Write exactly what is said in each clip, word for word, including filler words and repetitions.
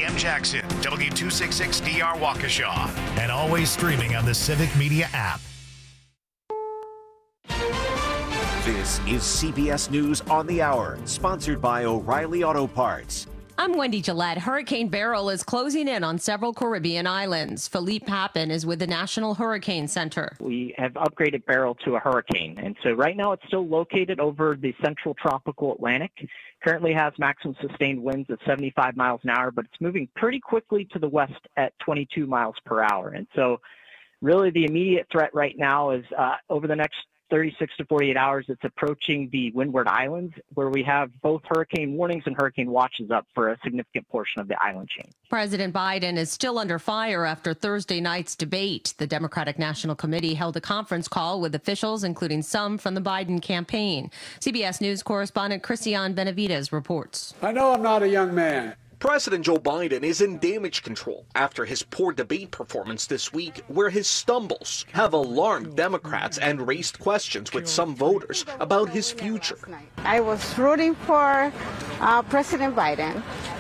ninety M Jackson, W two sixty-six D R Waukesha, and always streaming on the Civic Media app. This is C B S News on the Hour, sponsored by O'Reilly Auto Parts. I'm Wendy Gillette. Hurricane Beryl is closing in on several Caribbean islands. Philippe Papin is with the National Hurricane Center. We have upgraded Beryl to a hurricane, and so right now it's still located over the central tropical Atlantic. Currently has maximum sustained winds of seventy-five miles an hour, but it's moving pretty quickly to the west at twenty-two miles per hour. And so really the immediate threat right now is uh, over the next thirty-six to forty-eight hours, it's approaching the Windward Islands, where we have both hurricane warnings and hurricane watches up for a significant portion of the island chain. President Biden is still under fire after Thursday night's debate. The Democratic National Committee held a conference call with officials, including some from the Biden campaign. C B S News correspondent Christian Benavides reports. I know I'm not a young man. President Joe Biden is in damage control after his poor debate performance this week, where his stumbles have alarmed Democrats and raised questions with some voters about his future. I was rooting for uh, President Biden.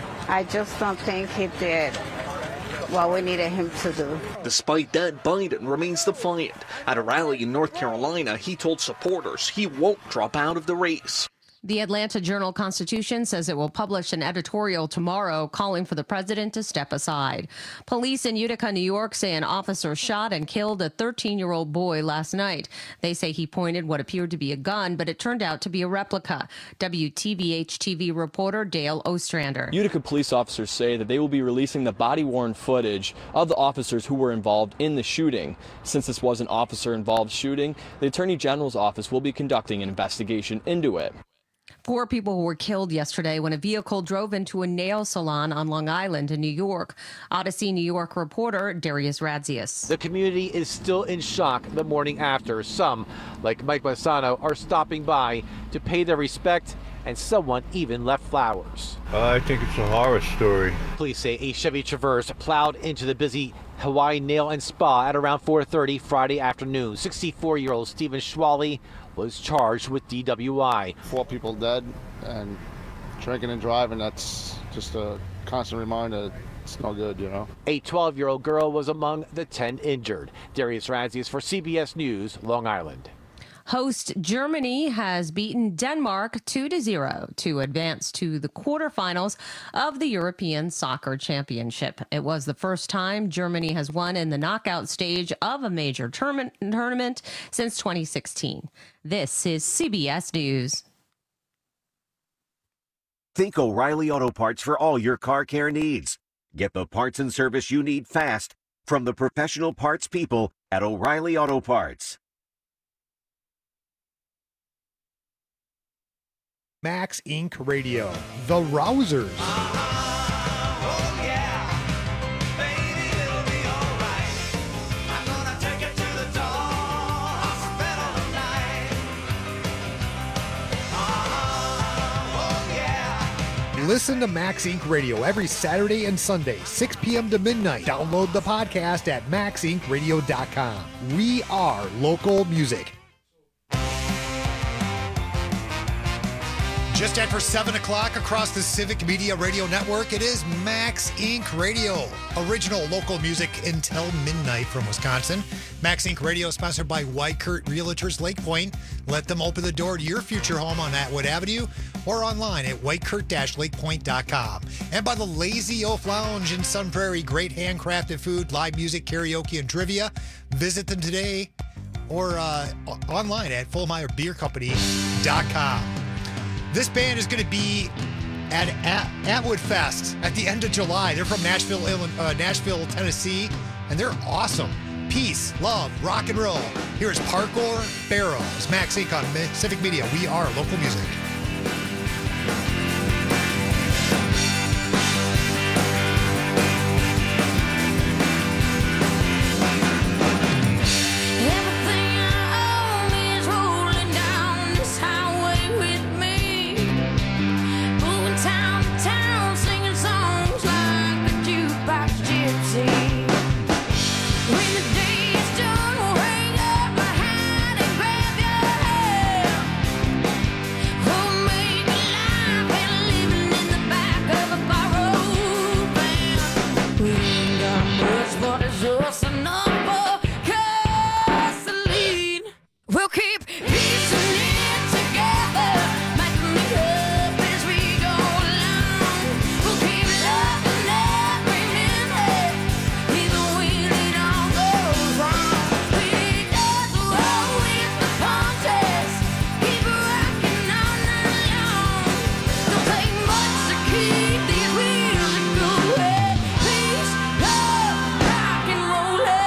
I just don't think he did what we needed him to do. Despite that, Biden remains defiant. At a rally in North Carolina, he told supporters he won't drop out of the race. The Atlanta Journal-Constitution says it will publish an editorial tomorrow calling for the president to step aside. Police in Utica, New York say an officer shot and killed a thirteen-year-old boy last night. They say he pointed what appeared to be a gun, but it turned out to be a replica. W T V H T V reporter Dale Ostrander. Utica police officers say that they will be releasing the body-worn footage of the officers who were involved in the shooting. Since this was an officer-involved shooting, the Attorney General's office will be conducting an investigation into it. Four people were killed yesterday when a vehicle drove into a nail salon on Long Island in New York. Odyssey New York reporter Darius Radzius. The community is still in shock the morning after. Some, like Mike Bassano, are stopping by to pay their respect, and someone even left flowers. Uh, I think it's a horror story. Police say a Chevy Traverse plowed into the busy Hawaii Nail and Spa at around four thirty Friday afternoon. sixty-four-year-old Stephen Schwally was charged with D W I. Four people dead, and drinking and driving, that's just a constant reminder it's no good, you know. A twelve-year-old girl was among the ten injured. Darius Radzius for C B S News, Long Island. Host Germany has beaten Denmark two to zero to advance to the quarterfinals of the European Soccer Championship. It was the first time Germany has won in the knockout stage of a major tournament since twenty sixteen. This is C B S News. Think O'Reilly Auto Parts for all your car care needs. Get the parts and service you need fast from the professional parts people at O'Reilly Auto Parts. Max Incorporated. Radio, The Rousers. Listen to Max Incorporated. Radio every Saturday and Sunday, six p.m. to midnight. Download the podcast at max inc radio dot com. We are local music. Just after seven o'clock across the Civic Media Radio Network, it is Max Incorporated. Radio, original local music until midnight from Wisconsin. Max Incorporated. Radio is sponsored by Whitekurt Realtors Lake Point. Let them open the door to your future home on Atwood Avenue or online at whitekurt dash lake point dot com. And by the Lazy Oaf Lounge in Sun Prairie. Great handcrafted food, live music, karaoke, and trivia. Visit them today or uh, online at full meyer beer company dot com. This band is going to be at, at Atwood Fest at the end of July. They're from Nashville, uh, Nashville, Tennessee, and they're awesome. Peace, love, rock and roll. Here is Parkour Barrows. Max Inc on Civic Media. We are local music. Oh We ain't got much, but it's just enough for gasoline. We'll keep piecing it together, making it up as we go along. We'll keep loving every minute, even when it all goes wrong. We just roll with the punches, keep rocking on and on. Don't take much to keep these wheels going. Peace, love, rock and roll it.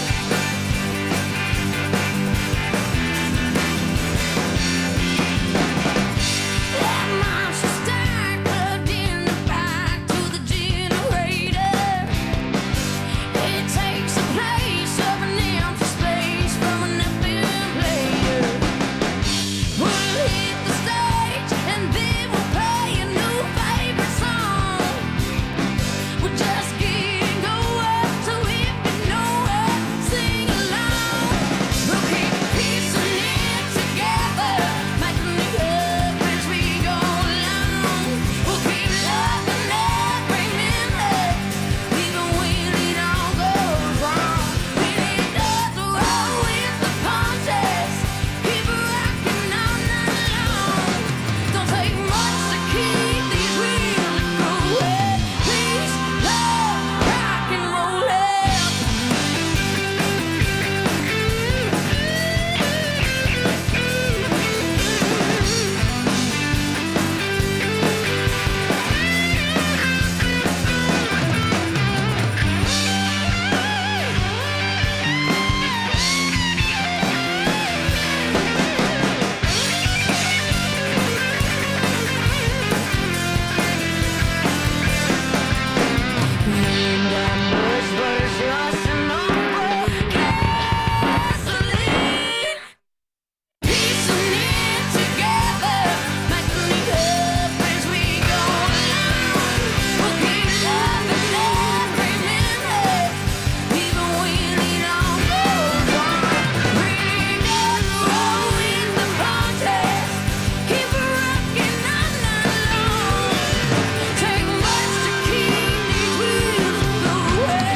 That monster start plugged in the back to the generator. It takes the place of an empty space from an F M player. We'll hit the stage and then we'll play a new favorite song. We're just getting going, so if you know it, sing along. We'll keep piecing it together, making it up as we go along. We'll keep loving every minute, even when it all goes wrong. We need just to roll with the punches, keep rocking on and along. Don't take much to keep these wheels going. Peace, love, rock and roll it. We ain't got much, but it's just enough for gasoline. Piecing it together, making it up as we go along. We'll keep loving every minute, even when it all goes wrong. We just roll with the punches, keep rocking on and on. Take much to keep these wheels going.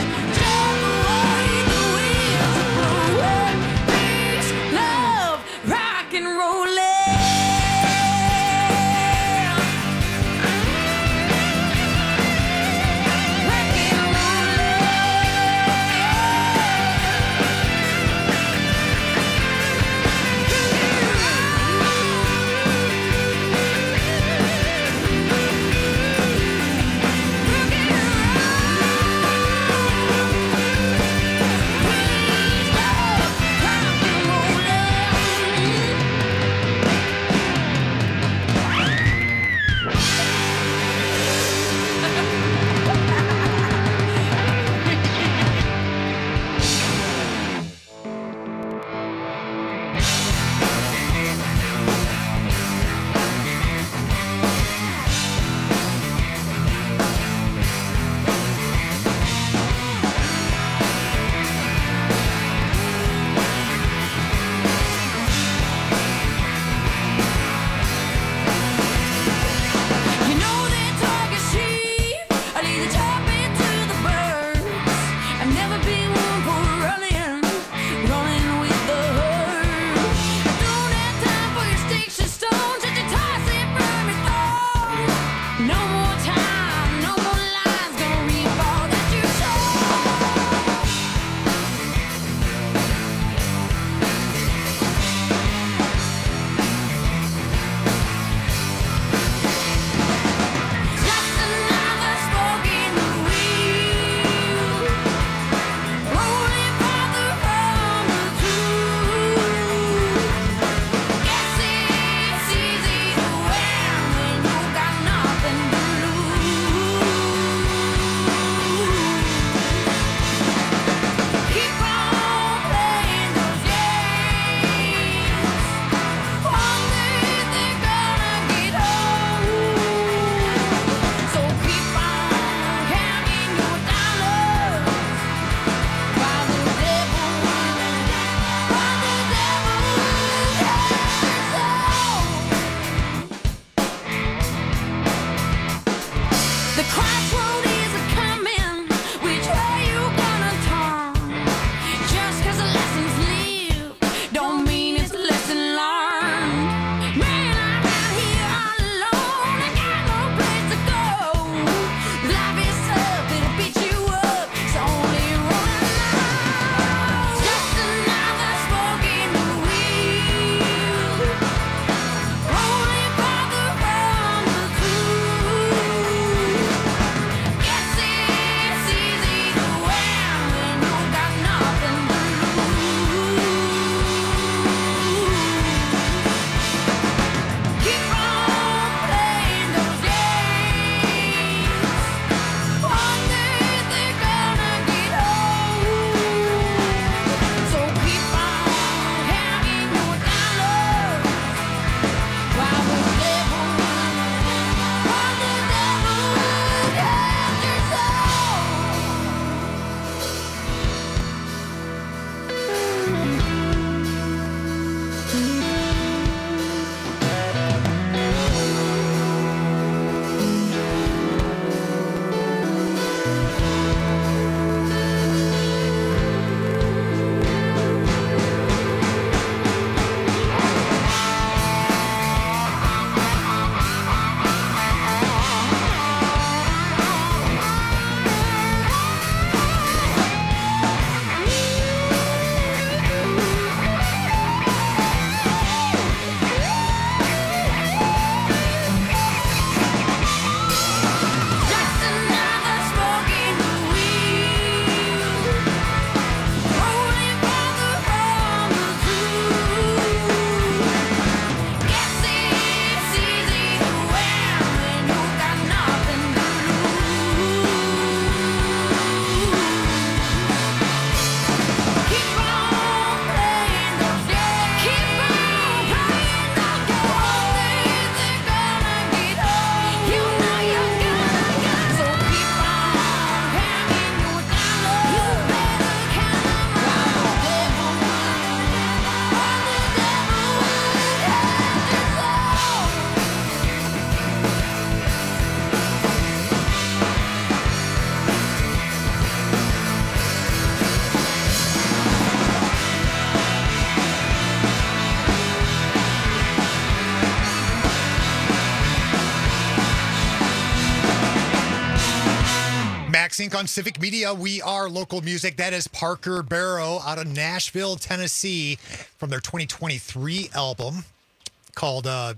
Sync on Civic Media. We are local music. That is Parker Barrow out of Nashville, Tennessee, from their twenty twenty-three album called uh,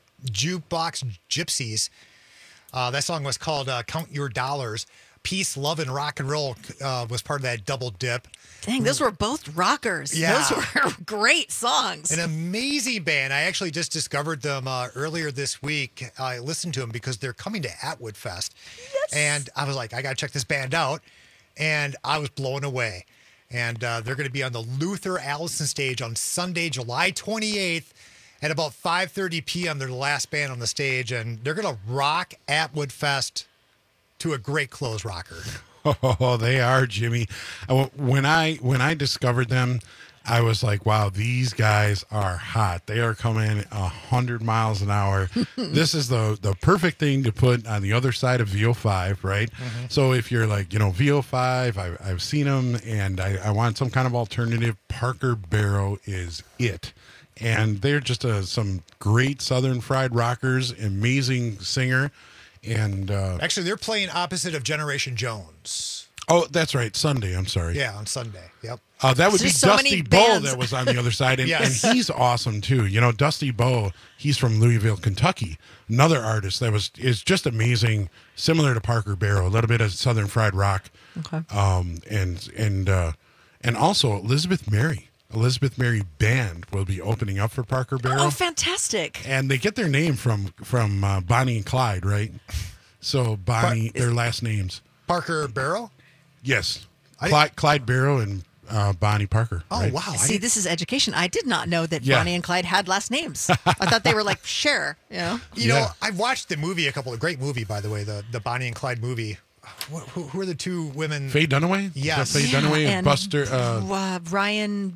Jukebox Gypsies. Uh, that song was called uh, Count Your Dollars. Peace, Love, and Rock and Roll uh, was part of that double dip. Dang, those were both rockers. Yeah. Those were great songs. An amazing band. I actually just discovered them uh, earlier this week. I listened to them because they're coming to Atwood Fest. Yes. And I was like, I got to check this band out. And I was blown away. And uh, they're going to be on the Luther Allison stage on Sunday, July twenty-eighth at about five thirty p.m. They're the last band on the stage. And they're going to rock Atwood Fest to a great close rocker. Oh, they are, Jimmy. I- When I when I discovered them, I was like, wow, these guys are hot. They are coming a hundred miles an hour. This is the the perfect thing to put on the other side of V O five, right? Mm-hmm. So if you're like, you know, V O five, I, I've seen them, and I, I want some kind of alternative. Parker Barrow is it. And they're just a, some great Southern fried rockers, amazing singer. And uh, Actually, they're playing opposite of Generation Jones. oh, that's right, Sunday. I'm sorry. Yeah, on Sunday. Yep. Uh, that would There's be so Dusty many Bowe bands. that was on the other side, and, Yes. and he's awesome too. You know, Dusty Bowe, he's from Louisville, Kentucky. Another artist that was is just amazing, similar to Parker Barrow, a little bit of Southern fried rock. Okay. Um, and and uh, and also Elizabeth Mary, Elizabeth Mary Band will be opening up for Parker Barrow. Oh, fantastic. And they get their name from from uh, Bonnie and Clyde, right? So Bonnie, their last names. Parker Barrow? Yes, I- Clyde, Clyde Barrow and uh, Bonnie Parker. Oh, right? wow. See, this is education. I did not know that Yeah. Bonnie and Clyde had last names. I thought they were like share, you know? You know, I've watched the movie, a couple of great movie, by the way, the, the Bonnie and Clyde movie. Who, who, who are the two women? Faye Dunaway? Is Yes. that Faye Dunaway and Buster, uh, uh, Ryan.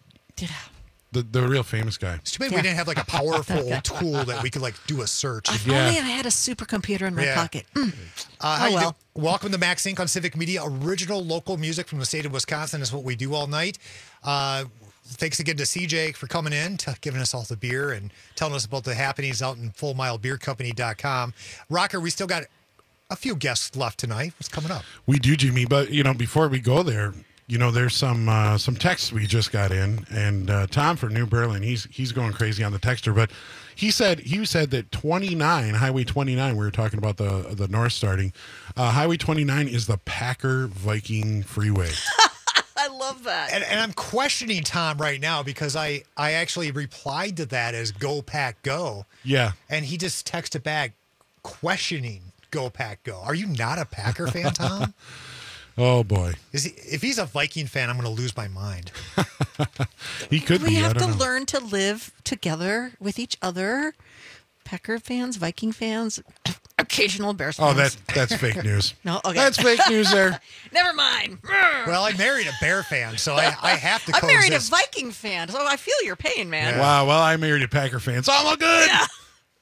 the the real famous guy. It's too bad we didn't have like a powerful tool that we could like do a search. If only I had a supercomputer in my Yeah. pocket. Mm. Uh, how Oh, you well. do- Welcome to Max Inc on Civic Media. Original local music from the state of Wisconsin is what we do all night. Uh, thanks again to C J for coming in, to giving us all the beer and telling us about the happenings out in full mile beer company dot com. Rocker, we still got a few guests left tonight. What's coming up? We do, Jimmy. But you know, before we go there, you know, there's some uh, some texts we just got in, and uh, Tom from New Berlin, he's he's going crazy on the texter. But he said he said that twenty-nine Highway twenty-nine. We were talking about the the north starting. Uh, Highway twenty-nine is the Packer Viking Freeway. I love that. And, and I'm questioning Tom right now because I, I actually replied to that as Go Pack Go. Yeah. And he just texted back questioning Go Pack Go. Are you not a Packer fan, Tom? Oh boy, Is he, if he's a Viking fan, I'm going to lose my mind. he could we be. I have to don't know. learn to live together with each other. Packer fans, Viking fans, occasional Bears fans. Oh, that's that's fake news. No, okay. That's fake news there. Never mind. Well, I married a Bear fan, so I, I have to I married a coexist. Viking fan, so I feel your pain, man. Wow. Well, I married a Packer fan, so I'm all good. Yeah.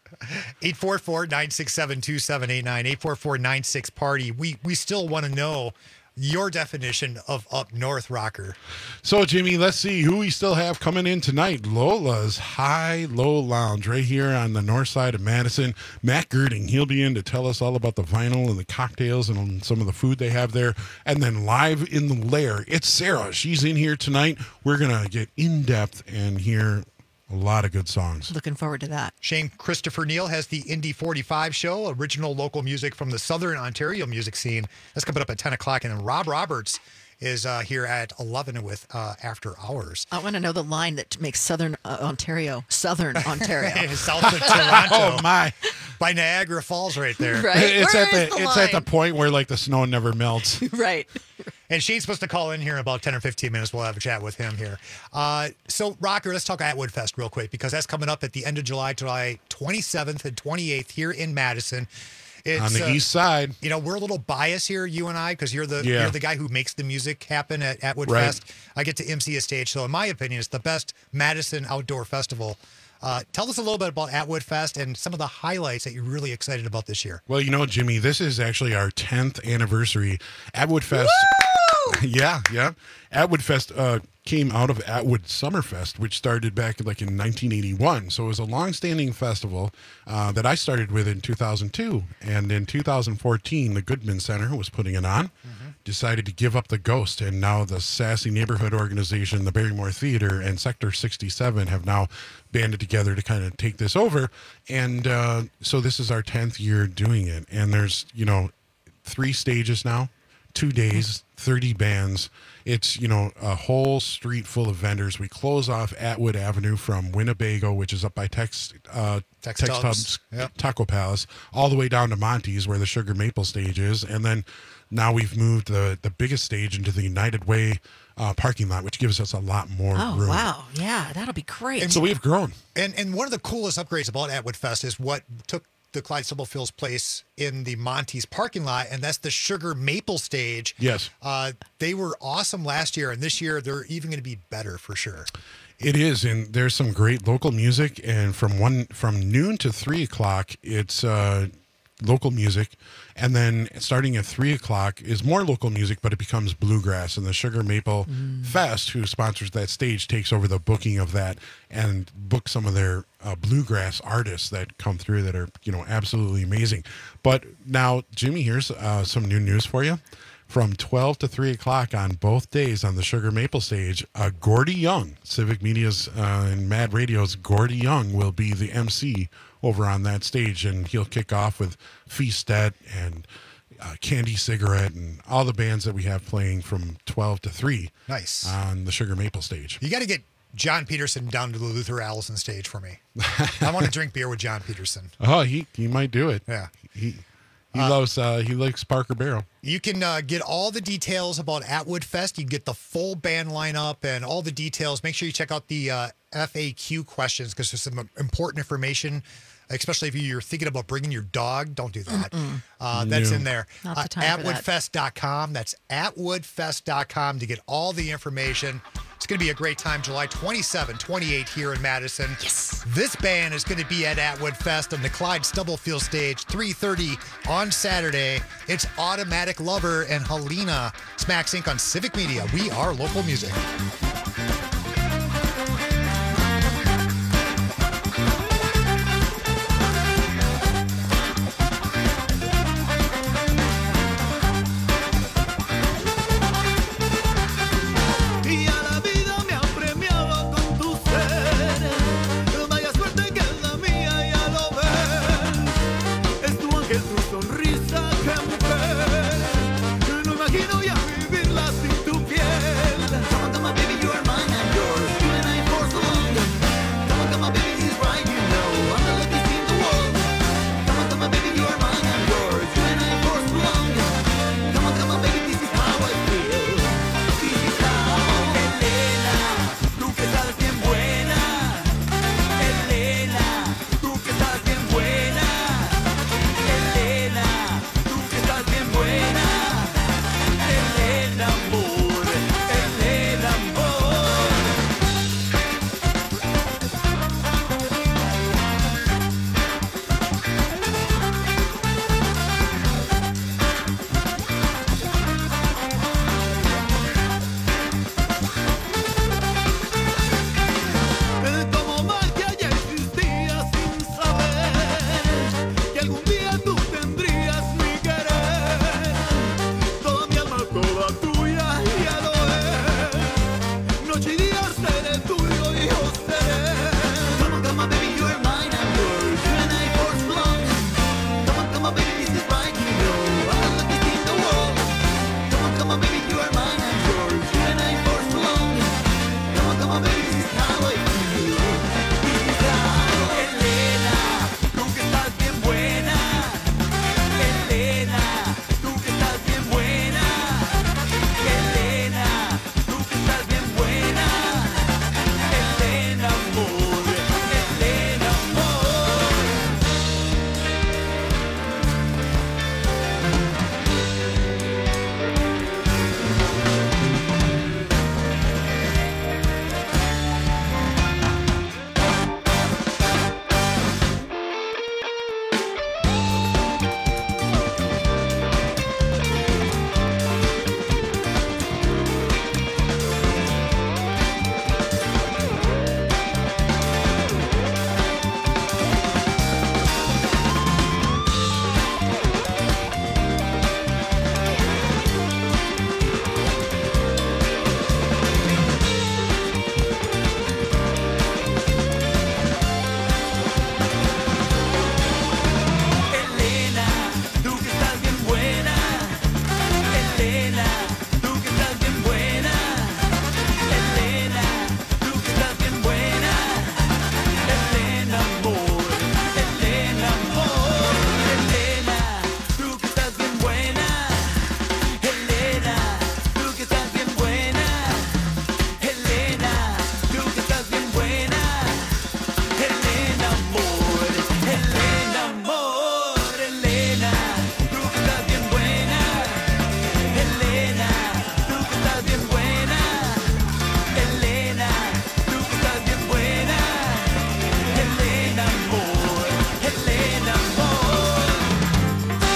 eight four four, nine six seven, two seven eight nine, eight four four, nine six party. We we still want to know your definition of up north, Rocker. So, Jimmy, let's see who we still have coming in tonight. Lola's High Low Lounge right here on the north side of Madison. Matt Girding, he'll be in to tell us all about the vinyl and the cocktails and some of the food they have there. And then live in the lair, it's Sarah. She's in here tonight. We're going to get in-depth and hear a lot of good songs. Looking forward to that. Shane Christopher Neal has the Indie forty-five show, original local music from the Southern Ontario music scene. That's coming up at ten o'clock. And then Rob Roberts is uh, here at eleven with uh, After Hours. I want to know the line that makes Southern uh, Ontario, Southern Ontario. South of Toronto. Oh, my. By Niagara Falls right there. Right. It's Where at the, is the it's at the line? point where like the snow never melts. Right. And Shane's supposed to call in here in about ten or fifteen minutes. We'll have a chat with him here. Uh, so, Rocker, let's talk Atwood Fest real quick because that's coming up at the end of July, July twenty-seventh and twenty-eighth here in Madison. It's, On the uh, east side. You know, we're a little biased here, you and I, because you're the Yeah. you're the guy who makes the music happen at Atwood Right. Fest. I get to M C a stage. So, in my opinion, it's the best Madison outdoor festival. Uh, tell us a little bit about Atwood Fest and some of the highlights that you're really excited about this year. Well, you know, Jimmy, this is actually our tenth anniversary. Atwood Fest. Yeah, yeah. Atwood Fest uh, came out of Atwood Summerfest, which started back like in nineteen eighty-one. So it was a long-standing festival uh, that I started with in two thousand two. And in two thousand fourteen, the Goodman Center was putting it on, mm-hmm. decided to give up the ghost. And now the Sassy Neighborhood Organization, the Barrymore Theater, and Sector sixty-seven have now banded together to kind of take this over. And uh, so this is our tenth year doing it. And there's, you know, three stages now, two days, thirty bands. It's, you know, a whole street full of vendors. We close off Atwood Avenue from Winnebago, which is up by Tex, uh, Tex Tex Tubs. Tubs Yep. Taco Palace, all the way down to Monty's where the Sugar Maple stage is. And then now we've moved the, the biggest stage into the United Way uh, parking lot, which gives us a lot more Oh, room. wow. Yeah, that'll be great. So we've grown. And and one of the coolest upgrades about Atwood Fest is what took the Clyde Stubblefield's place in the Monty's parking lot, and that's the Sugar Maple stage. Yes. Uh, they were awesome last year, and this year they're even going to be better for sure. It is, and there's some great local music. And from one from noon to three o'clock, it's uh, local music, and then starting at three o'clock is more local music, but it becomes bluegrass. And the Sugar Maple Mm. Fest, who sponsors that stage, takes over the booking of that and books some of their uh, bluegrass artists that come through that are, you know, absolutely amazing. But now, Jimmy, here's uh, some new news for you. From twelve to three o'clock on both days on the Sugar Maple stage, uh, Gordy Young, Civic Media's uh, and Mad Radio's Gordy Young, will be the M C over on that stage, and he'll kick off with Feastet and uh, Candy Cigarette and all the bands that we have playing from twelve to three. Nice. On the Sugar Maple stage. You got to get John Peterson down to the Luther Allison stage for me. I want to drink beer with John Peterson. Oh, he he might do it. Yeah. He he loves uh, he likes Parker Barrel. You can uh, get all the details about Atwood Fest. You can get the full band lineup and all the details. Make sure you check out the uh, F A Q questions because there's some important information, especially if you're thinking about bringing your dog. Don't do that. Uh, that's No. in there. Not the Uh, time for that. atwood fest dot com. That's atwood fest dot com to get all the information. It's going to be a great time, July twenty-seventh, twenty-eighth here in Madison. Yes. This band is going to be at Atwood Fest on the Clyde Stubblefield stage, three thirty on Saturday. It's Automatic Lover and Helena. Smacks Incorporated on Civic Media. We are local music. Y a la vida me ha premiado con tu ser. Vaya suerte que es la mía, ya lo ves. Es tu ángel, tu sonrisa, qué mujer. No imagino ya vivirla sin tu piel. Come on, come on, baby, you are mine and yours. You and I for so long. Come on, come on, baby, he's right, you know. I'm the luckiest in the world. Come on, come on, baby, you are mine and yours. You and I for so long. Come on, come on, baby, this is how I feel. This is how. Elena, tú que estás bien buena. Elena, tú que estás bien buena. Elena, tú que estás bien buena. Elena. tú que estás bien buena. Elena, tú que estás bien buena. Elena, amor, Elena, amor. Elena, tú que estás bien buena. Elena, tú que estás bien buena. Elena, tú que estás bien buena. Elena, amor, Elena, amor. Elena, tú que estás bien buena. Elena, tú que estás bien buena. Elena, tú que estás bien buena. Elena, amor, Elena, amor.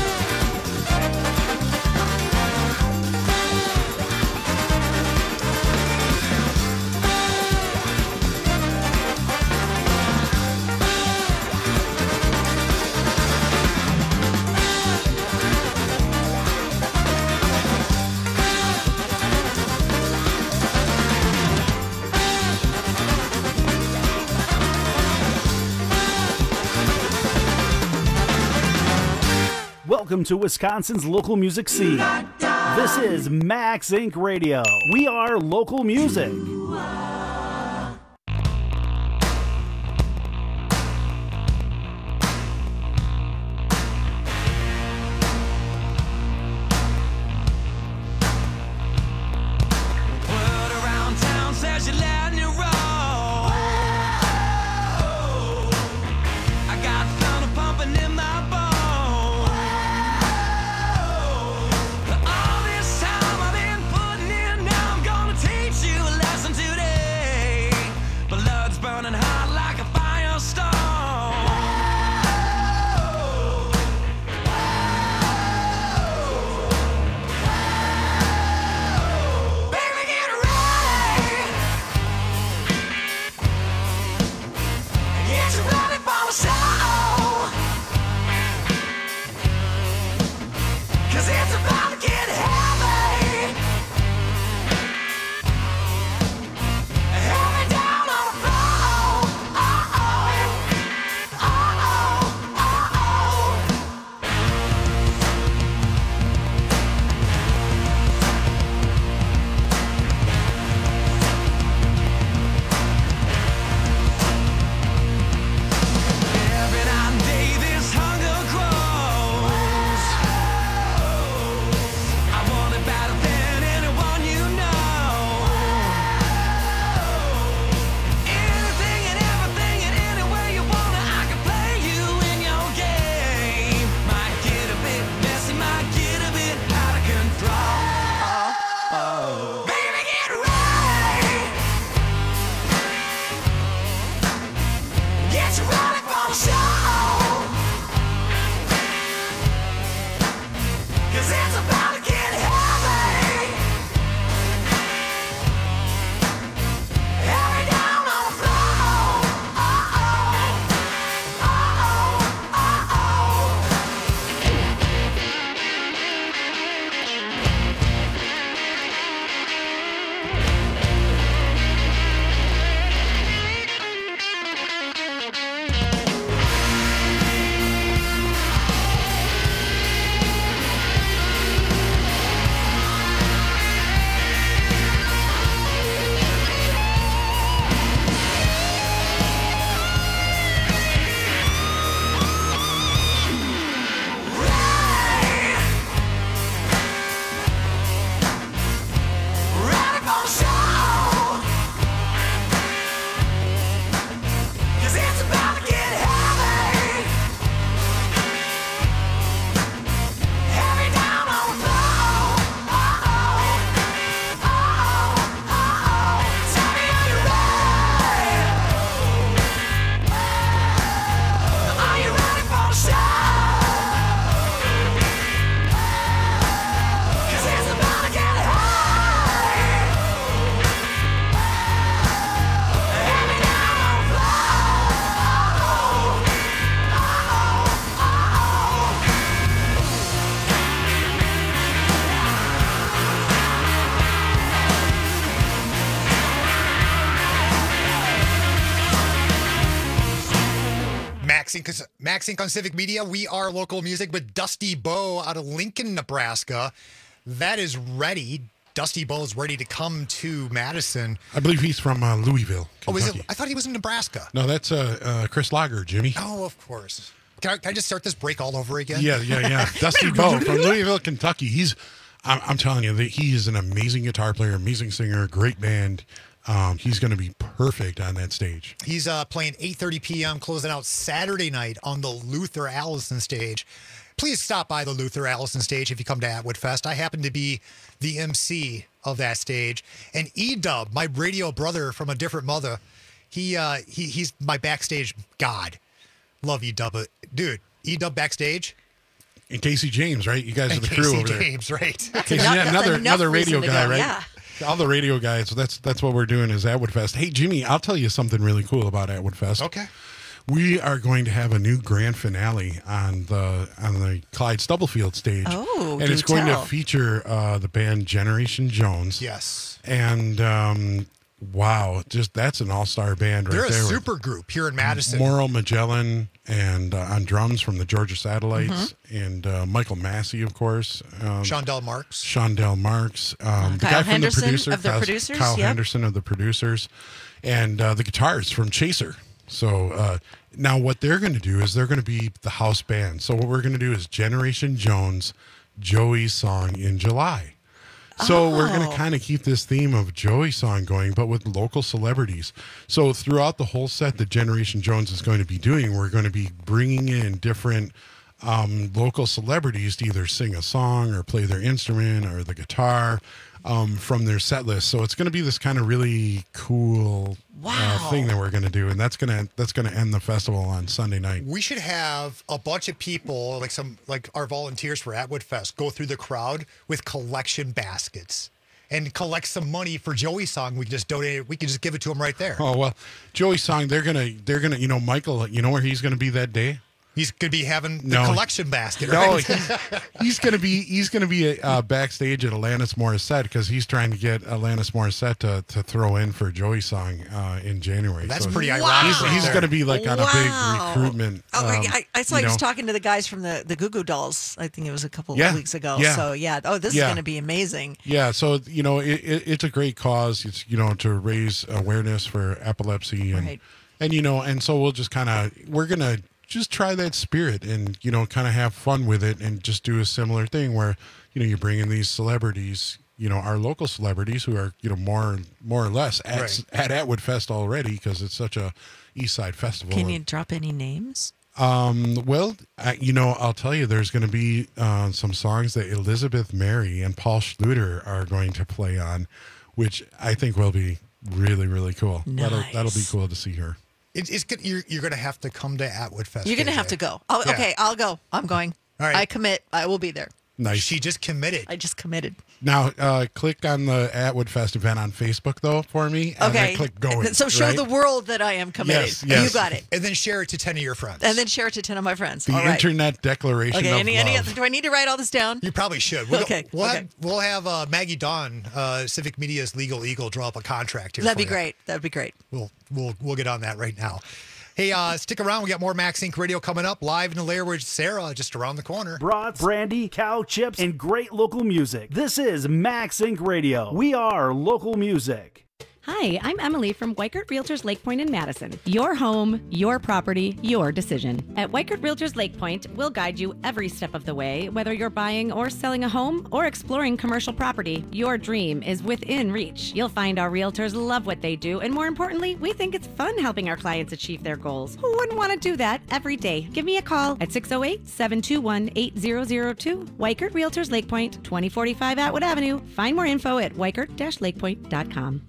Welcome to Wisconsin's local music scene. This is Max Inc Radio. We are local music. Word around town says you're letting it roll. I got thunder pumping in my bones. All this time I've been putting in, now I'm gonna teach you a lesson today. Blood's burning hot like a firestorm. Baby, get ready. Get you ready for the show. 'Cause it's about to get heavy. Heavy down on the floor. Uh-oh. Uh-oh. Uh-oh. Every night and day this hunger grows. I want it better than anyone you know. Anything and everything and any way you want it, I can play you in your game. Might get a bit messy, might get a bit out of control. Baby, get ready. Get you ready for the show. 'Cause it's about to get heavy. Heavy down on the floor. Uh-oh. Uh-oh. Uh-oh. Ready for the show. 'Cause it's about to get heavy. Heavy down on the floor. Uh-oh. Uh-oh. Uh-oh. Tell me, are you ready? Are you ready for the show? 'Cause it's about to get heavy. Heavy down on the floor. Uh-oh. Uh-oh. Max Inc. Max Inc. on Civic Media. We are local music with Dusty Bow out of Lincoln, Nebraska. that is ready. Dusty Bowles ready to come to Madison. I believe he's from uh, Louisville, Oh, is Kentucky. it? I thought he was in Nebraska. No, that's uh, uh, Chris Lager, Jimmy. Oh, of course. Can I, can I just start this break all over again? Yeah, yeah, yeah. Dusty Bowe from Louisville, Kentucky. He's, I'm, I'm telling you, that he is an amazing guitar player, amazing singer, great band. Um, he's going to be perfect on that stage. He's uh, playing eight thirty p.m., closing out Saturday night on the Luther Allison stage. Please stop by the Luther Allison stage if you come to Atwood Fest. I happen to be the M C of that stage. And E-Dub, my radio brother from a different mother, he uh, he he's my backstage god. Love E-Dub. Dude, E-Dub backstage. And Casey James, right? You guys And are the Casey crew over there. James, right. Casey, yeah, another another radio reason to guy, go, right? yeah. All the radio guys. So that's that's what we're doing is Atwood Fest. Hey, Jimmy, I'll tell you something really cool about Atwood Fest. Okay. We are going to have a new grand finale on the on the Clyde Stubblefield stage. Oh, and do it's going tell. to feature uh, the band Generation Jones. Yes. And um, wow, just that's an all-star band right They're a there. with super group here in Madison. Mauro Magellan and uh, on drums from the Georgia Satellites, and uh, Michael Massey, of course. Um, Shondell Marks. Shondell Marks. Um, the Kyle guy from Henderson the producer, of the Kyle, producers, Kyle yep. Henderson of the producers, and uh, the guitars from Chaser. So uh, now what they're going to do is they're going to be the house band. So what we're going to do is Generation Jones, Joey's Song in July. So we're going Oh. to kind of keep this theme of Joey's Song going, but with local celebrities. So throughout the whole set that Generation Jones is going to be doing, we're going to be bringing in different um, local celebrities to either sing a song or play their instrument or the guitar um, from their set list. So it's going to be this kind of really cool uh, Wow. thing that we're going to do, and that's going to that's going to end the festival on Sunday night. We should have a bunch of people, like some like our volunteers for Atwood Fest, go through the crowd with collection baskets and collect some money for Joey's Song. We can just donate it. We can just give it to him right there. Oh well, Joey's Song. They're gonna they're gonna you know Michael. You know where he's going to be that day? He's going to be having the No. collection basket, No, right? he's, he's gonna be he's gonna be uh, backstage at Alanis Morissette because he's trying to get Alanis Morissette to, to throw in for Joey's Song uh, in January. That's So pretty He's, ironic right he's there. gonna be like on Wow. a big recruitment. Oh, um, I, I saw you he was know. talking to the guys from the, the Goo Goo Dolls. I think it was a couple Yeah, of weeks ago. yeah. So, yeah. Oh, this Yeah. is going to be amazing. Yeah, so you know it, it, it's a great cause. It's you know to raise awareness for epilepsy and Right. and you know and so we'll just kind of we're gonna just try that spirit and you know kind of have fun with it and just do a similar thing where you know you bring in these celebrities, you know our local celebrities who are you know more more or less at Right. at Atwood Fest already because it's such a East Side festival. Can you drop any names? Um, well, I, you know, I'll tell you, there's going to be uh, some songs that Elizabeth Mary and Paul Schluter are going to play on, which I think will be really, really cool. That'll that'll be Nice. cool to see her. It, it's good. You're, you're going to have to come to Atwood Fest. You're going to K J. have to go. Oh, Yeah. Okay, I'll go. I'm going. All right. I commit. I will be there. Nice. She just committed. I just committed. Now, uh, click on the Atwood Fest event on Facebook though for me, and Okay. then click going. So show right? the world that I am committed. Yes, yes. You got it. And then share it to ten of your friends. And then share it to ten of my friends. the All right. Internet Declaration Okay. of Any, Love. any other, do I need to write all this down? You probably should. We'll, Okay, We'll okay. have, we'll have uh, Maggie Dawn, uh, Civic Media's legal eagle, draw up a contract here. That'd for be you. great. That'd be great. We'll we'll we'll get on that right now. Hey, uh, stick around. We got more Max Inc Radio coming up live in the lair with Sarah just around the corner. Brats, brandy, cow chips, and great local music. This is Max Incorporated. Radio. We are local music. Hi, I'm Emily from Weichert Realtors Lake Point in Madison. Your home, your property, your decision. At Weichert Realtors Lake Point, we'll guide you every step of the way, whether you're buying or selling a home or exploring commercial property. Your dream is within reach. You'll find our realtors love what they do, and more importantly, we think it's fun helping our clients achieve their goals. Who wouldn't want to do that every day? Give me a call at six oh eight, seven two one, eight zero zero two. Weichert Realtors Lake Point, twenty forty-five Atwood Avenue. Find more info at weichert dash lakepoint dot com.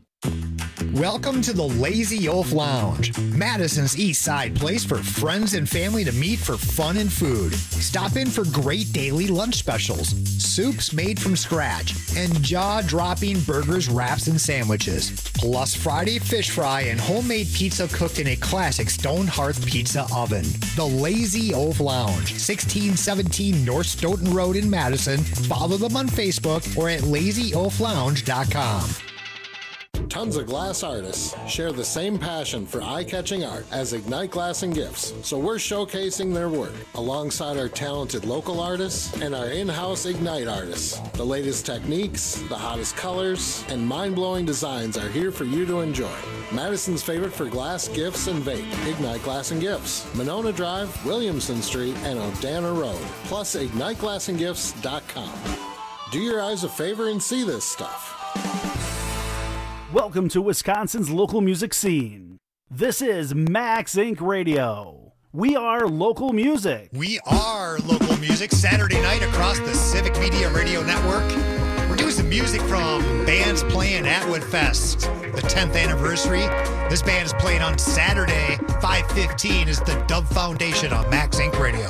Welcome to the Lazy Oaf Lounge, Madison's East Side place for friends and family to meet for fun and food. Stop in for great daily lunch specials, soups made from scratch, and jaw-dropping burgers, wraps, and sandwiches. Plus Friday fish fry and homemade pizza cooked in a classic stone hearth pizza oven. The Lazy Oaf Lounge, sixteen seventeen North Stoughton Road in Madison. Follow them on Facebook or at lazy oaf lounge dot com. tons of glass artists share the same passion for eye-catching art as Ignite Glass and Gifts, so we're showcasing their work alongside our talented local artists and our in-house Ignite artists. The latest techniques, the hottest colors, and mind-blowing designs are here for you to enjoy. Madison's favorite for glass, gifts, and vape, Ignite Glass and Gifts, Monona Drive, Williamson Street, and Odana Road, plus ignite glass and gifts dot com. Do your eyes a favor and see this stuff. Welcome to Wisconsin's local music scene. This is Max Inc Radio. We are local music. We are local music. Saturday night across the Civic Media Radio Network. We're doing some music from bands playing at Woodfest, the tenth anniversary. This band is playing on Saturday, five fifteen, is the Dove Foundation on Max Inc Radio.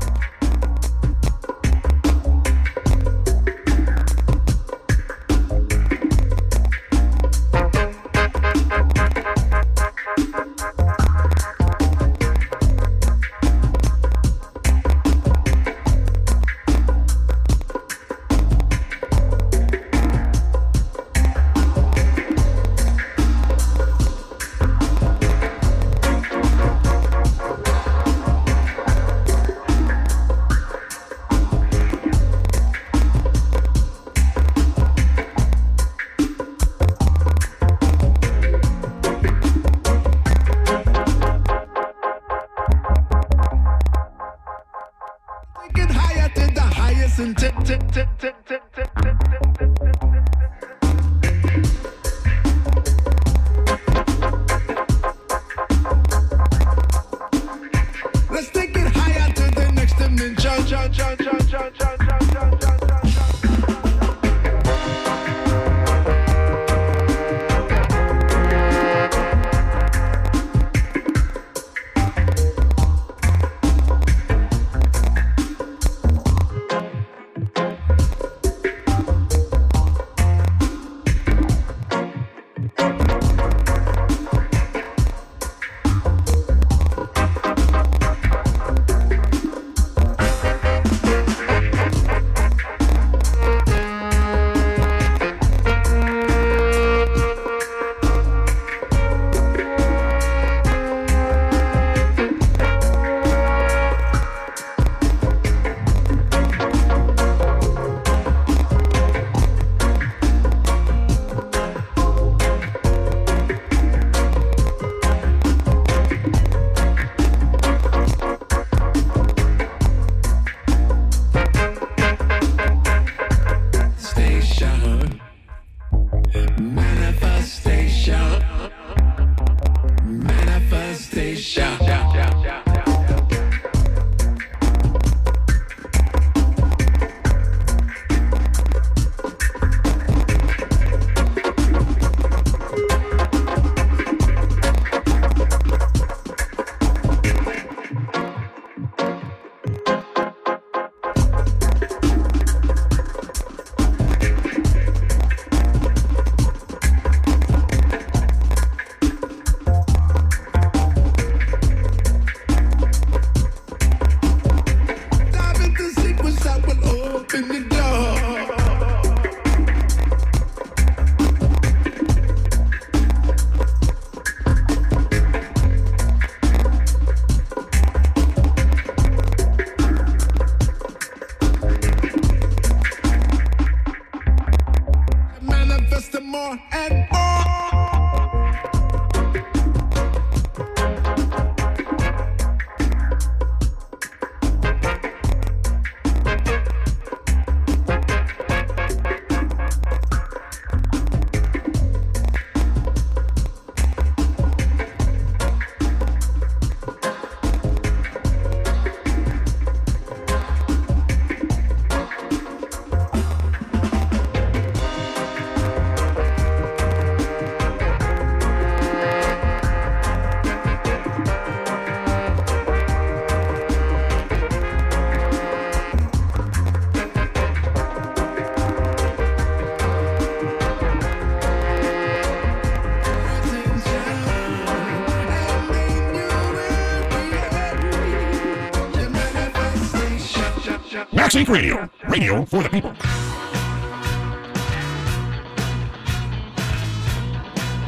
Max Inc Radio, radio for the people.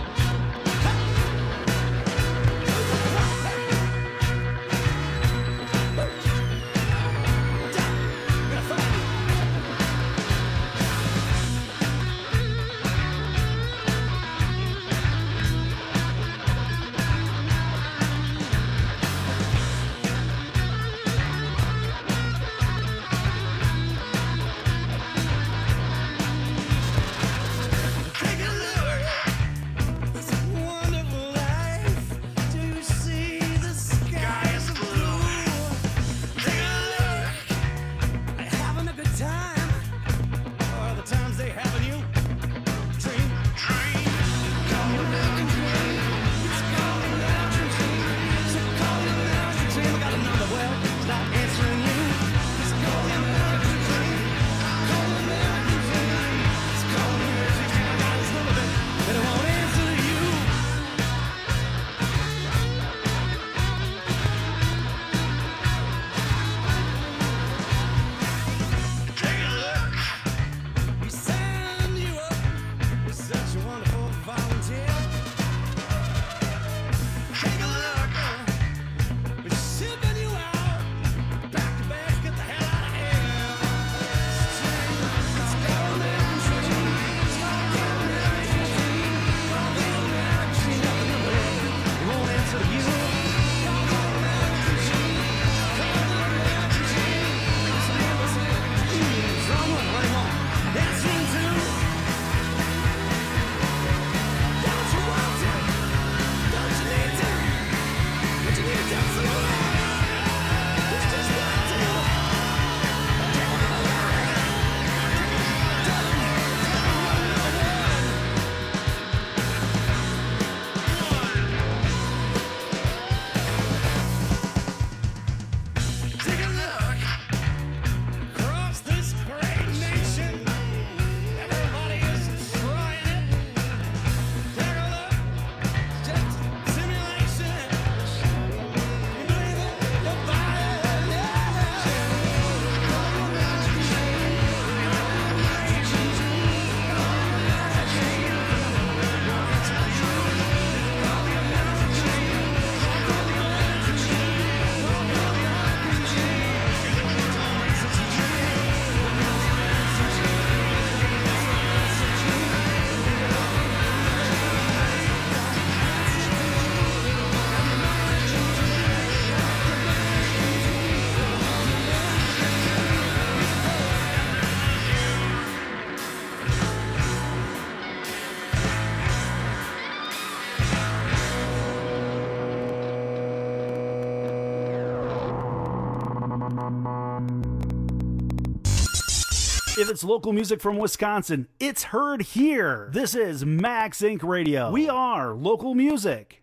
If it's local music from Wisconsin, it's heard here. This is Max Incorporated. Radio. We are local music.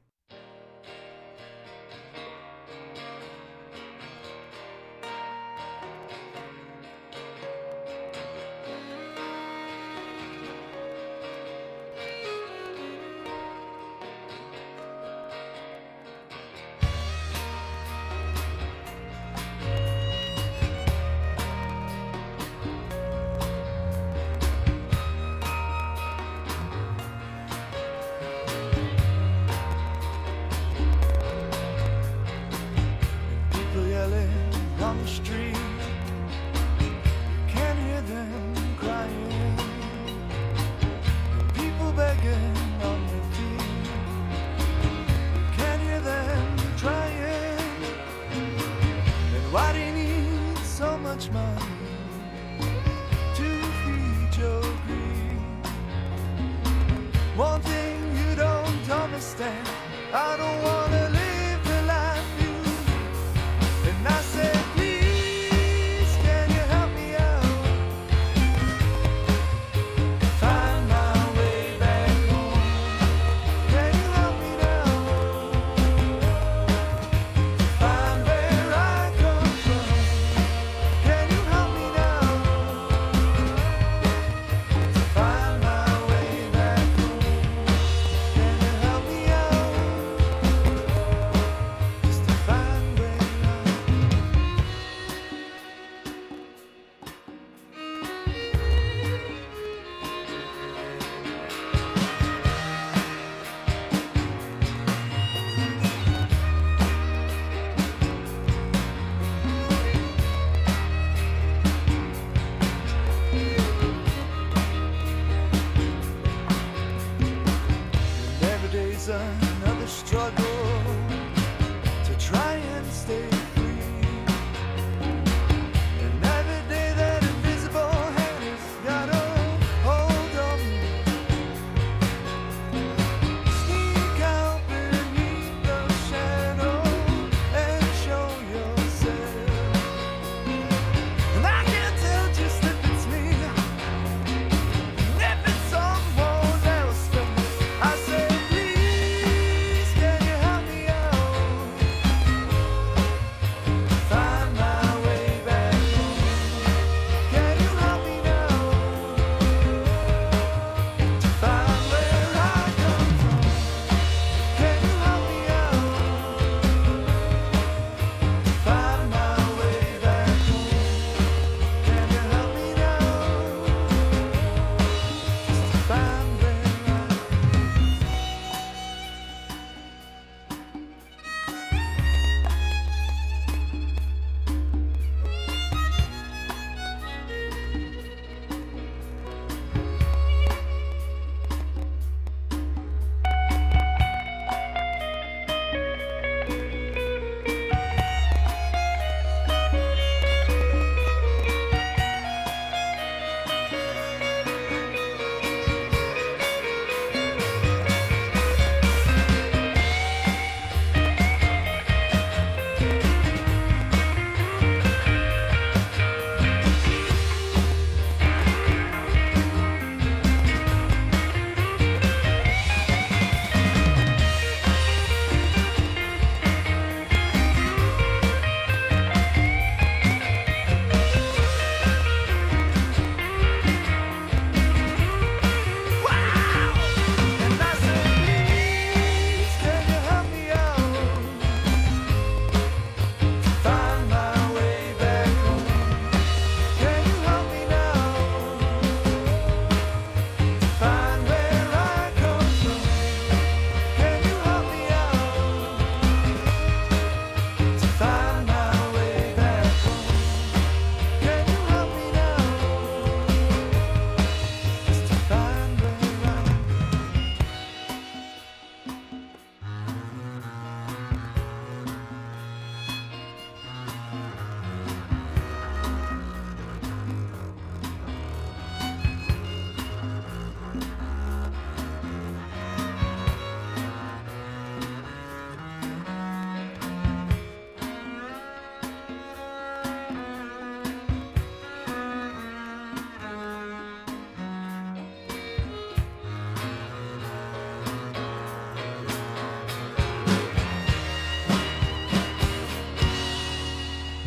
I say, please.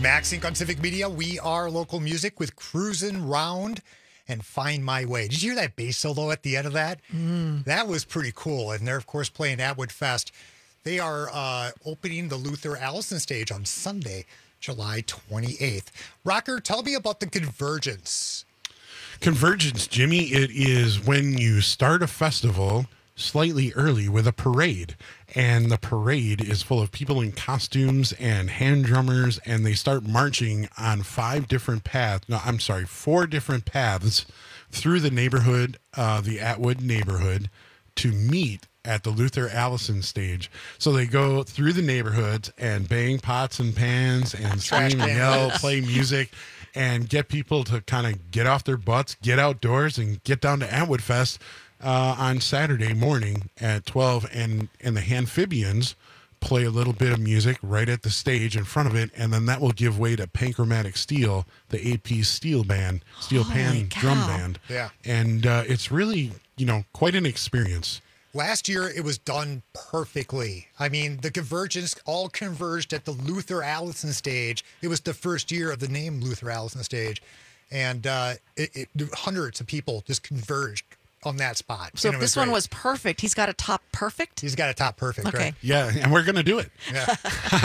Max Inc on Civic Media. We are local music with Cruisin' Round and Find My Way. Did you hear that bass solo at the end of that? Mm. That was pretty cool. And they're, of course, playing Atwood Fest. They are uh, opening the Luther Allison stage on Sunday, July twenty-eighth. Rocker, tell me about the Convergence. Convergence, Jimmy, it is when you start a festival slightly early with a parade. And the parade is full of people in costumes and hand drummers, and they start marching on five different paths. No, I'm sorry, four different paths through the neighborhood, uh, the Atwood neighborhood, to meet at the Luther Allison stage. So they go through the neighborhoods and bang pots and pans and Trash scream and can yell, lids. play music, and get people to kind of get off their butts, get outdoors, and get down to Atwood Fest uh, on Saturday morning at twelve. And, and the Amphibians play a little bit of music right at the stage in front of it, and then that will give way to Panchromatic Steel, the eight-piece steel band, steel Holy pan cow. drum band. Yeah. And uh, it's really, you know, quite an experience. Last year, it was done perfectly. I mean, the Convergence all converged at the Luther Allison stage. It was the first year of the name Luther Allison stage. And uh, it, it, hundreds of people just converged on that spot. So And if it this one great. was perfect, he's got a top perfect? He's got a top perfect, Okay. right? Yeah, and we're going to do it. Yeah.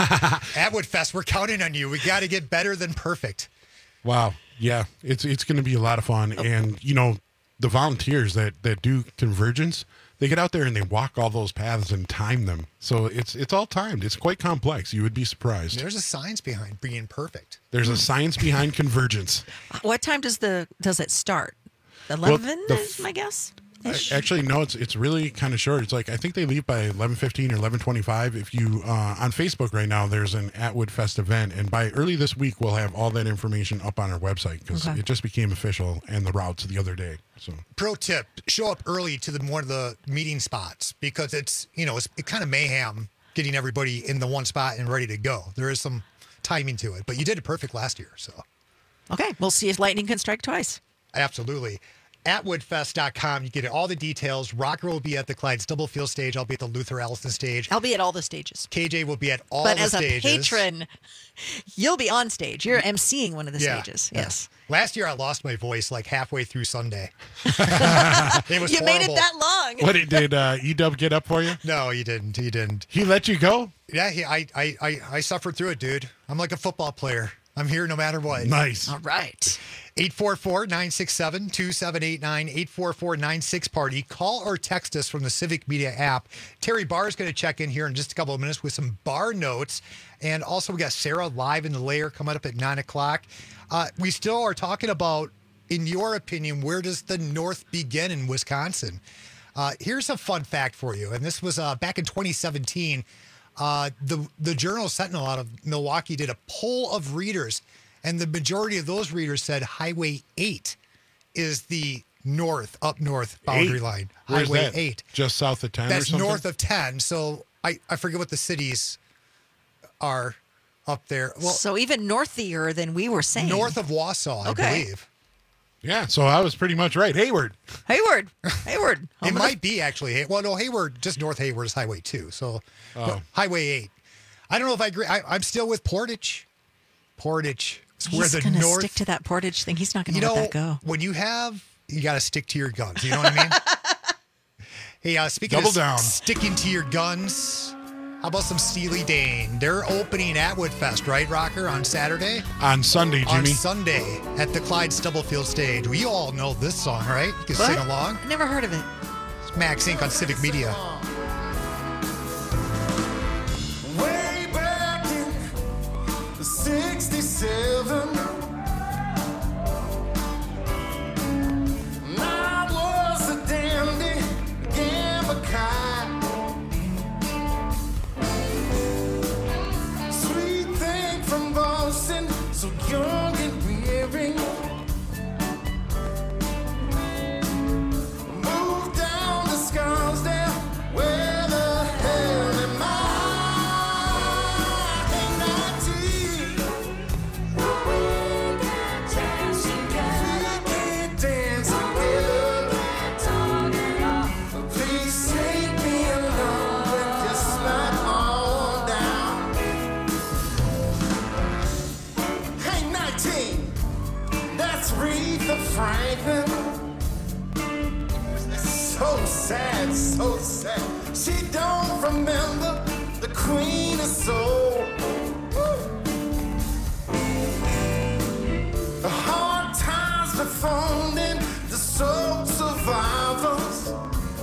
Atwood Fest, we're counting on you. We got to get better than perfect. Wow. Yeah, it's it's going to be a lot of fun. And, you know, the volunteers that, that do Convergence, they get out there and they walk all those paths and time them. So it's it's all timed. It's quite complex. You would be surprised. There's a science behind being perfect. There's a science behind Convergence. What time does the does it start? Well, eleven the is my guess. Ish. Actually, no, it's it's really kind of short. It's like I think they leave by eleven fifteen or eleven twenty-five. If you uh, on Facebook right now, there's an Atwood Fest event, and by early this week, we'll have all that information up on our website because Okay. it just became official and the routes the other day. So Pro tip: show up early to the one of the meeting spots because it's you know it's it kind of mayhem getting everybody in the one spot and ready to go. There is some timing to it, but you did it perfect last year, so Okay, we'll see if lightning can strike twice. absolutely. Atwood Fest dot com. You get all the details. Rocker will be at the Clyde Stubblefield stage. I'll be at the Luther Allison stage. I'll be at all the stages. K J will be at all but the as stages. a patron, you'll be on stage. You're emceeing one of the Yeah, stages. yeah. Yes. Last year I lost my voice like halfway through Sunday. it was You made it horrible. that long. what did, did uh, E-Dub get up for you? No, he didn't. He didn't. He let you go? Yeah, he, I, I, I, I suffered through it, dude. I'm like a football player. I'm here no matter what. Nice. All right. eight four four, nine six seven, two seven eight nine, eight four four, nine six party. Call or text us from the Civic Media app. Terry Barr is going to check in here in just a couple of minutes with some bar notes. And also we got Sarah live in the layer coming up at nine o'clock. Uh, we still are talking about, in your opinion, where does the North begin in Wisconsin? Uh, here's a fun fact for you. And this was uh, back in twenty seventeen. Uh, the, the Journal Sentinel out of Milwaukee did a poll of readers, and the majority of those readers said Highway eight is the north, up north boundary Eight? line. Where's Highway that? eight. Just south of ten or That's something? north of ten. So I, I forget what the cities are up there. Well, so even northier than we were saying. north of Wausau, I Okay. believe. Yeah, so I was pretty much right. Hayward. Hayward. Hayward. It might be actually. Hay- Well, no, Hayward, just North Hayward is Highway two. So Oh. no, Highway eight. I don't know if I agree. I, I'm still with Portage. Portage. It's where He's the going to north. stick to that Portage thing. He's not going You to know, let that go. when you have, you got to stick to your guns. You know what I mean? Hey, uh, speaking Double of down. sticking to your guns, how about some Steely Dan? They're opening Atwood Fest, right, Rocker, on Saturday? On Sunday, On Jimmy. Sunday at the Clyde Stubblefield stage. We all know this song, right? You can What? sing along. Never heard of it. It's Max Inc on Civic Media. Way back in sixty-seven, I was a dandy, gamble kind. Sweet thing from Boston, so young and weary. Moved down to Scarsdale, where the hell am I? Ain't I tea? so sad, so sad. She don't remember the Queen of Soul. The hard times befalling the soul survivors.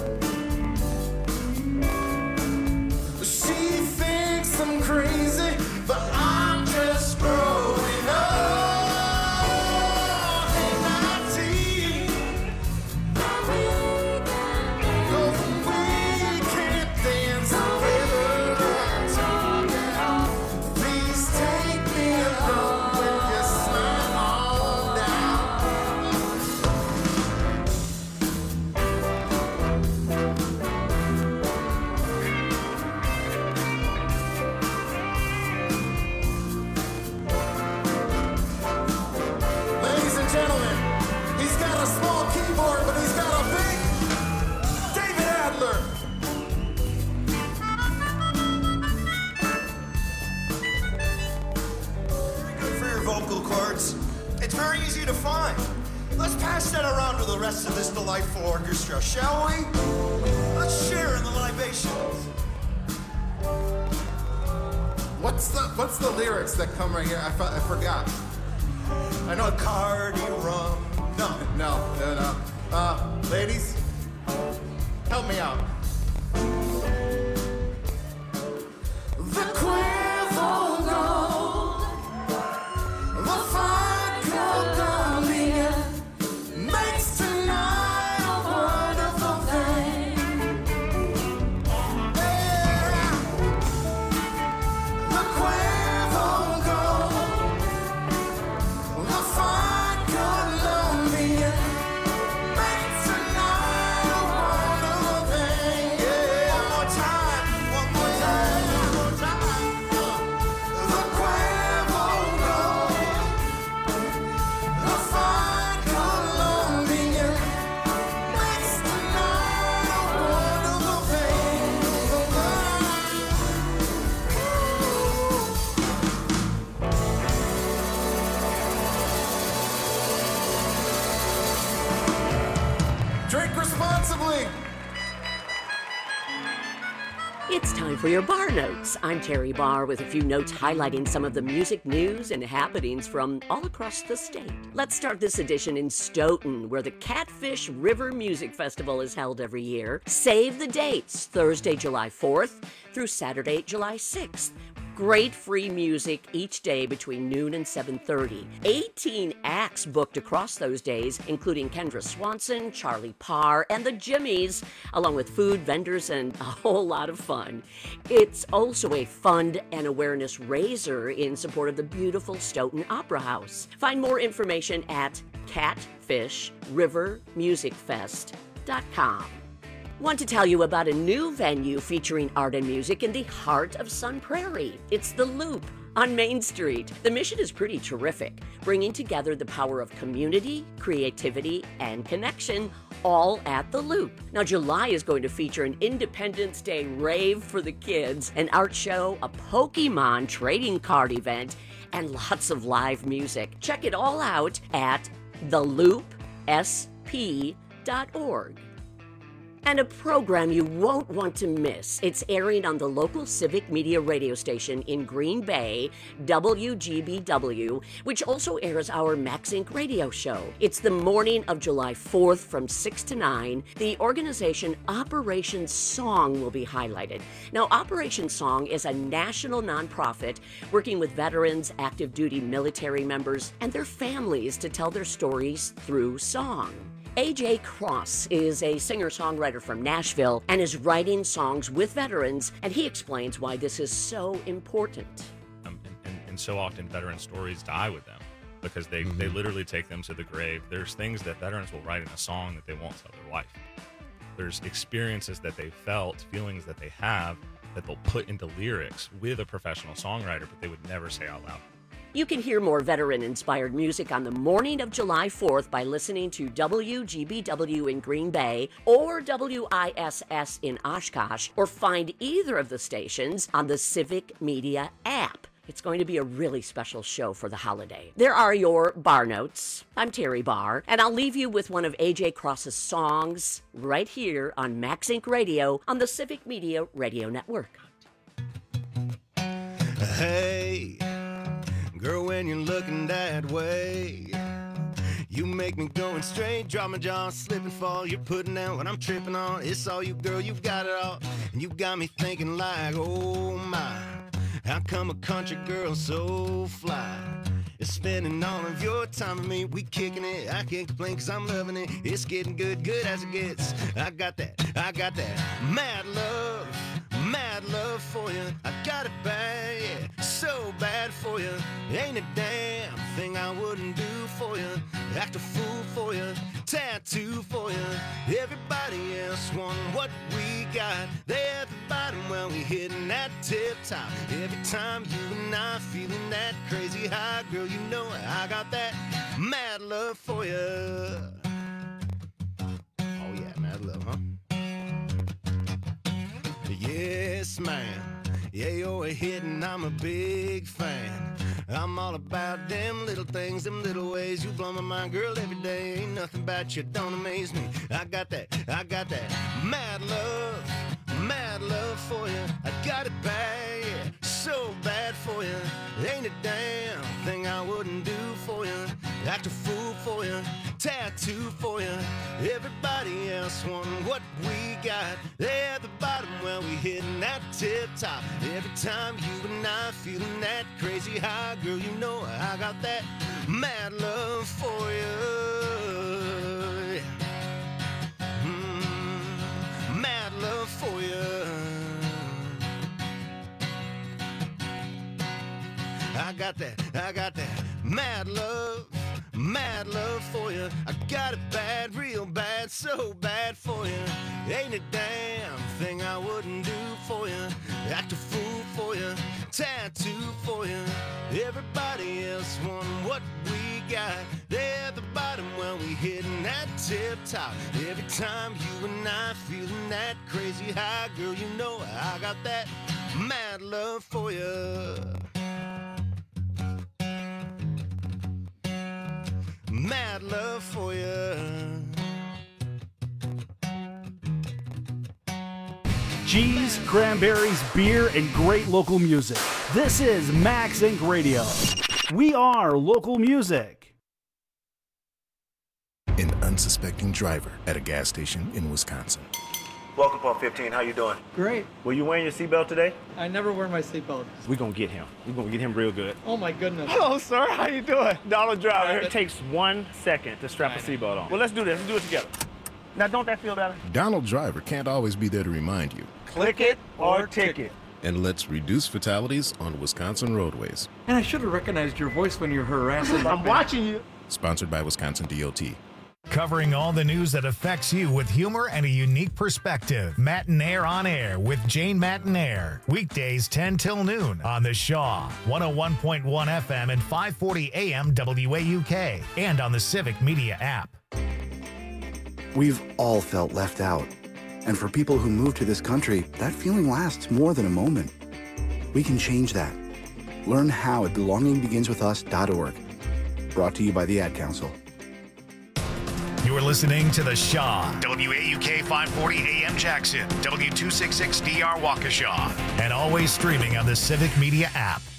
She thinks I'm crazy, but I'm just growing up. Hey, nineteen. Cause we can't dance together. Please take me along with your smile on down. Ladies and gentlemen, he's got a small keyboard, but he's got a big David Adler. Good for your vocal cords. It's very easy to find. Let's pass that around to the rest of this delightful orchestra, shall we? Let's share in the libations. What's the what's the lyrics that come right here? I, fo- I forgot. I know Cardi rum. No, No, no, no. Uh, ladies, help me out. The quiver gold, the fine Caledonia makes tonight a wonderful thing. Yeah. The quiver gold, the fine Caledonia makes tonight a wonderful thing. Yeah. one more time, one more time, one more time. The quiver gold, the fine Caledonia makes tonight a wonderful thing. Drink responsibly. It's time for your Bar Notes. I'm Terry Barr with a few notes highlighting some of the music news and happenings from all across the state. Let's start this edition in Stoughton, where the Catfish River Music Festival is held every year. Save the dates, Thursday, July fourth through Saturday, July sixth. Great free music each day between noon and seven thirty. eighteen acts booked across those days, including Kendra Swanson, Charlie Parr, and the Jimmies, along with food, vendors, and a whole lot of fun. It's also a fund and awareness raiser in support of the beautiful Stoughton Opera House. Find more information at catfish river music fest dot com. Want to tell you about a new venue featuring art and music in the heart of Sun Prairie. It's The Loop on Main Street. The mission is pretty terrific, bringing together the power of community, creativity, and connection, all at The Loop. Now, July is going to feature an Independence Day rave for the kids, an art show, a Pokemon trading card event, and lots of live music. Check it all out at the loop s p dot org. And a program you won't want to miss. It's airing on the local civic media radio station in Green Bay, W G B W, which also airs our Max Incorporated radio show. It's the morning of July fourth from six to nine. The organization Operation Song will be highlighted. Now, Operation Song is a national nonprofit working with veterans, active duty military members, and their families to tell their stories through song. A J Cross is a singer-songwriter from Nashville and is writing songs with veterans, and he explains why this is so important. Um, and, and, and so often veteran stories die with them because they, mm-hmm. they literally take them to the grave. There's things that veterans will write in a song that they won't tell their wife. There's experiences that they felt, feelings that they have that they'll put into lyrics with a professional songwriter, but they would never say out loud. You can hear more veteran-inspired music on the morning of July fourth by listening to W G B W in Green Bay or W I S S in Oshkosh, or find either of the stations on the Civic Media app. It's going to be a really special show for the holiday. There are your bar notes. I'm Terry Barr, and I'll leave you with one of A J Cross's songs right here on Max Inc Radio on the Civic Media Radio Network. Hey, girl, when you're looking that way, you make me going straight, drop my jaw, slip and fall. You're putting out what I'm tripping on. It's all you, girl, you got it all. And you got me thinking like, oh my, how come a country girl so fly is spending all of your time with me? We kicking it, I can't complain cause I'm loving it. It's getting good, good as it gets. I got that, I got that mad love, mad love for you. I got it bad, yeah, so bad for you. Ain't a damn thing I wouldn't do for you. Act a fool for you, tattoo for you. Everybody else want what we got. They at the bottom, well, we hitting that tip top. Every time you and I feeling that crazy high, girl, you know I got that mad love for you. Oh yeah, mad love, huh? Yes, man. Yeah, you're a hit and I'm a big fan. I'm all about them little things, them little ways. You blow my mind, girl, every day. Ain't nothing about you, don't amaze me. I got that, I got that mad love, mad love for you. I got it bad, yeah, so bad for you. Ain't a damn thing I wouldn't do for you. Act a fool for you, tattoo for you. Everybody else want what we got. They at the bottom, well, we hitting that tip top. Every time you and I feeling that crazy high, girl, you know I got that mad love for you. Mm, mad love for you. I got that, I got that mad love, mad love for you. I got it bad, real bad, so bad for you. Ain't a damn thing I wouldn't do for you. Act a fool for you, tattoo for you. Everybody else want what we got. They're at the bottom, well, we hitting that tip top. Every time you and I feeling that crazy high, girl, you know I got that mad love for you. Mad love for you. Cheese, cranberries, beer, and great local music. This is Max Inc Radio. We are local music. An unsuspecting driver at a gas station in Wisconsin. Welcome, Pump fifteen. How you doing? Great. Were you wearing your seatbelt today? I never wear my seatbelt. We're gonna get him. We're gonna get him real good. Oh my goodness. Hello, sir. How you doing? Donald Driver. Private. It takes one second to strap a seatbelt on. Well, let's do this. Let's do it together. Now, don't that feel better? Donald Driver can't always be there to remind you. Click it or ticket. And let's reduce fatalities on Wisconsin roadways. And I should have recognized your voice when you're harassing. I'm watching you. Sponsored by Wisconsin D O T. Covering all the news that affects you with humor and a unique perspective. Matinaire on Air with Jane Matinaire. Weekdays ten till noon on the Shaw, one oh one point one F M and five forty A M W A U K, and on the Civic Media app. We've all felt left out. And for people who move to this country, that feeling lasts more than a moment. We can change that. Learn how at belonging begins with us dot org. Brought to you by the Ad Council. You're listening to The Shaw, W A U K five forty A M Jackson, W two sixty-six D R Waukesha, and always streaming on the Civic Media app.